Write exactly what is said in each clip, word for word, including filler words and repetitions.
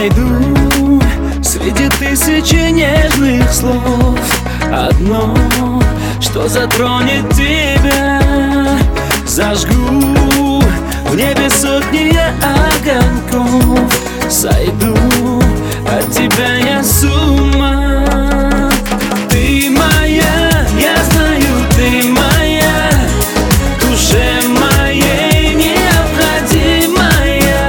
Найду среди тысячи нежных слов одно, что затронет тебя. Зажгу в небе сотни огоньков, сойду от тебя я с ума. Ты моя, я знаю, ты моя, душе моей необходимая,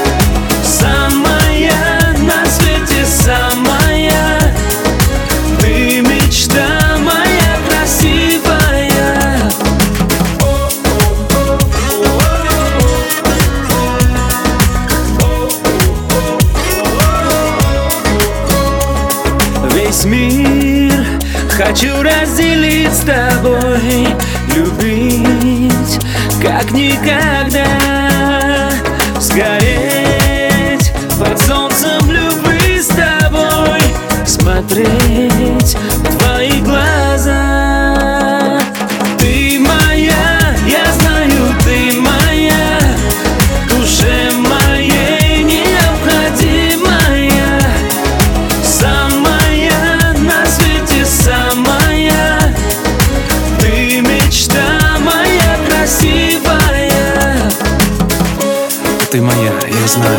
самая на свете самая. Ты мечта моя красивая. Весь мир хочу разделить с тобой, любить как никогда, сгореть под солнцем любви с тобой, смотреть в твои глаза. Ты моя, я знаю, ты моя, душе моей необходимая, самая на свете самая. Ты мечта моя красивая. Ты моя, я знаю,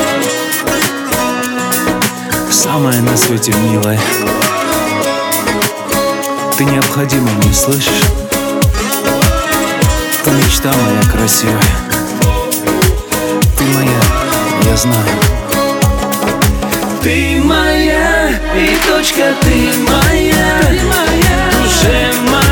самая на свете милая. Ты необходима мне, слышишь? Ты мечта моя красивая. Ты моя, я знаю. Ты моя, и точка, ты моя, душе моя.